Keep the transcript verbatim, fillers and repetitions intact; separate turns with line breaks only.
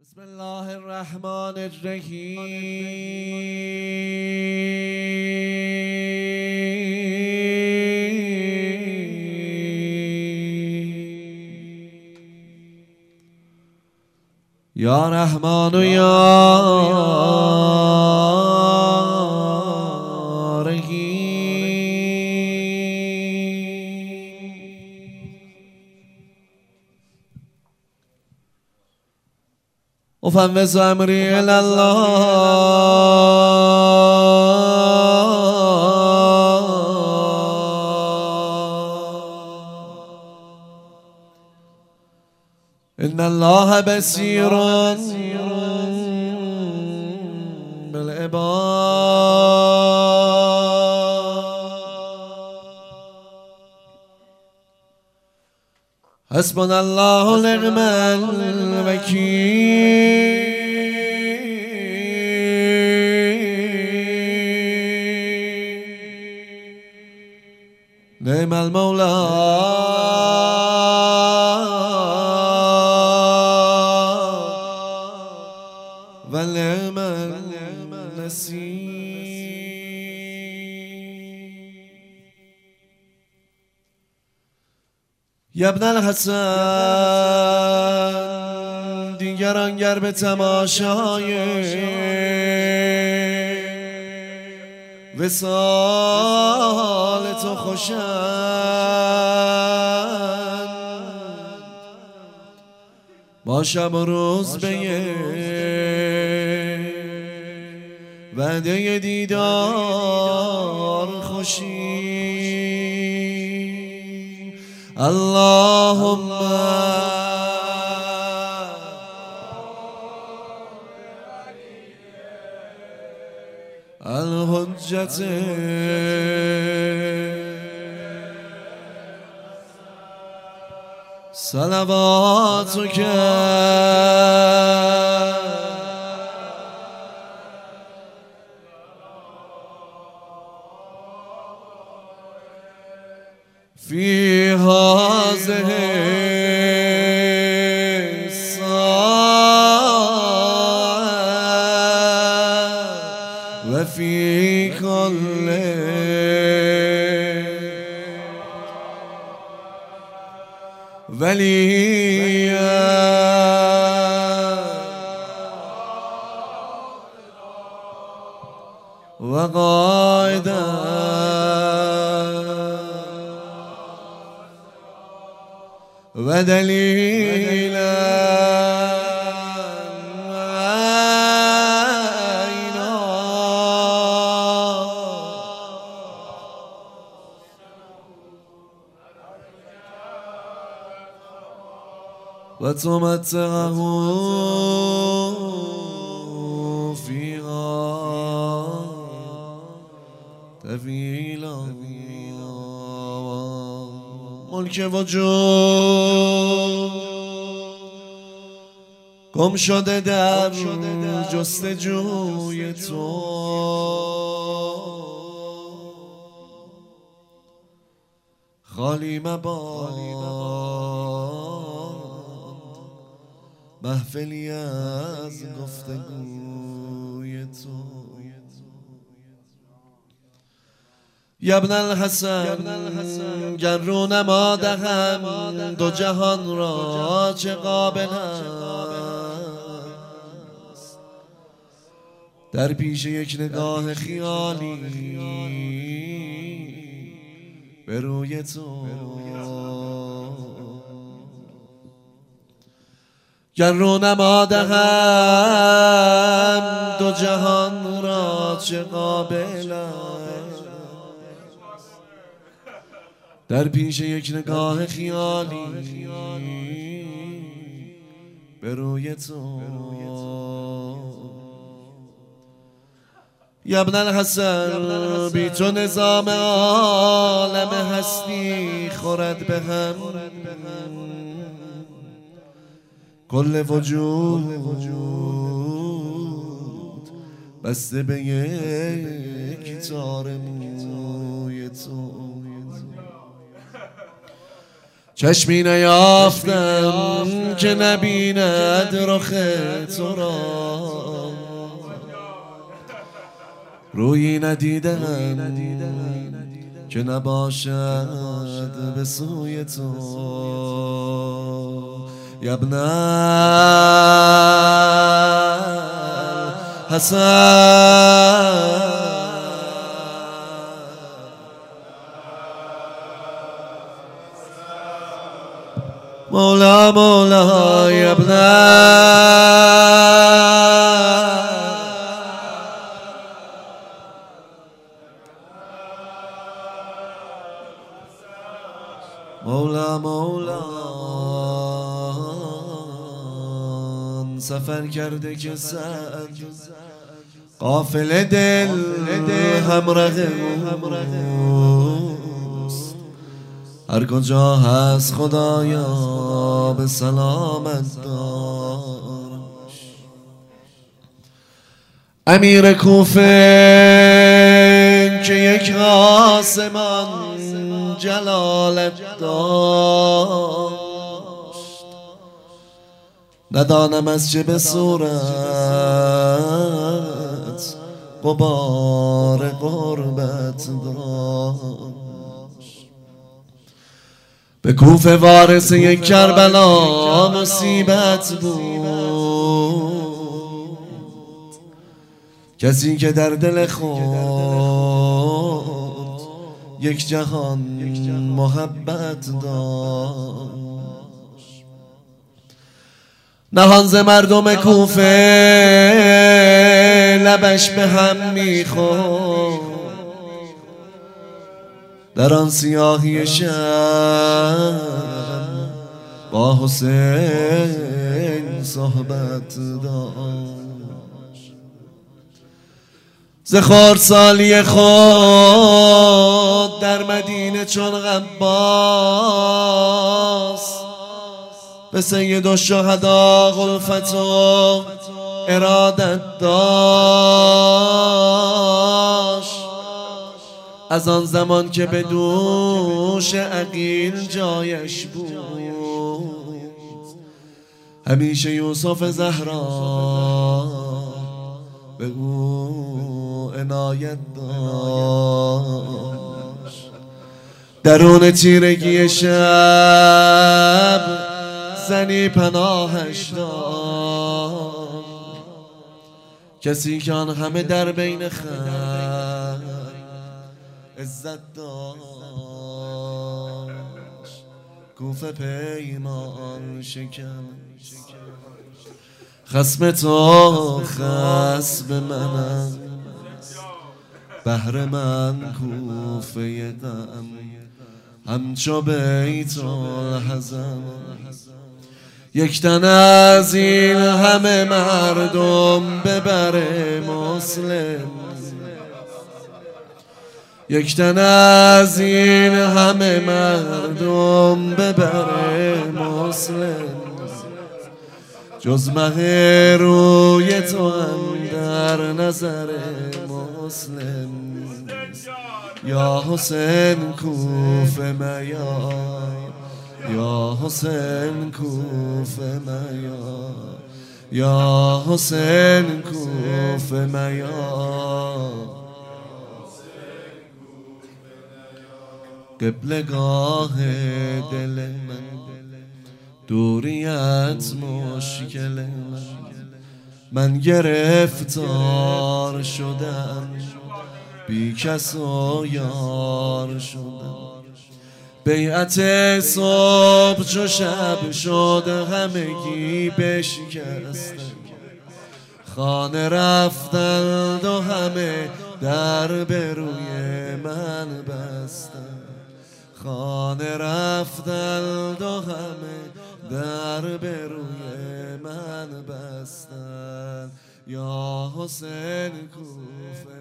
بسم الله الرحمن الرحیم. یا رحمان و یا رحیم. افوض امری الی الله. ان الله بصیر بالعباد. حسبنا الله ونعم الوکیل. نعم المولى ونعم النصير. یا ابن الحسن، دیگران گر به تماشای وصال تو خوشند، با شب و روز به وعده دیدار خوشی. اللهم الحجة صلواتك في هذه الساعة وفي كل وليا وقائدا ودليلا وعينا وتمتعه فيها طويلا. ملک وجود گم شده در جستجوی تو، خالی مباد محفلی از گفتگوی تو. یا ابن الحسن، گر رو نما دهم دو جهان را چه قابل است، در پیش یک نگاه خیالی به روی تو. گر رو نما دهم دو جهان را چه قابل است، در پیش یک نگاه خیالی به روی تو. یا ابن الحسن، بی تو نظام عالم هستی خورد به هم، کل وجود بسته به یک تار موی تو. چشمی نیافتم که نبیند رخ تو را، رویی ندیدم که نباشد به سوی تو. یبن الحسن مولا مولا یبن مولا مولا. سفر کرده که سعد قافل دل همراه اوست، هر کجا هست خدایا به سلامت دارش. امیر کوفه که یک آسمان جلالت داشت، ندانم از چه به صورت غبار غربت داشت. به کوفه وارث یک کربلا مصیبت بود، کسی که در دل خود یک جهان محبت داشت. نهان ز مردم کوفه لبش به هم میخورد، در آن سیاهی شب با حسین صحبت داشت. ز خردسالی خود در مدینه چون غباس، به سید الشهدا غلفت و ارادت داشت. از آن زمان که به دوش عقیل جایش بود، همیشه یوسف زهرا به او عنایت داشت. درون تیرگی شب زنی پناهش داد، کسی که آن همه در بین خلق عزت داشت. کوفه پیمان شکن، خصم تو خصم منم، بهر من کوفه غم همچو بیت الحزن. یک تن از این همه مردم ببره مسلم، یک تن از این همه مردم ببره مسلم، جز مه روی تو هم در نظر مسلم. یا حسین کوفه میا، یا حسین کوفه میا، یا حسین کوفه میا. قبلگاه دل من دوریت مشکل من، من گرفتار شدم بی کس و یار شدم. بیعت صبح چو شب شد همگی بشکستم، خانه رفتند و همه در به روی من بستند، خانه رفتند و همه در به روی من بستند. یا حسین کوفه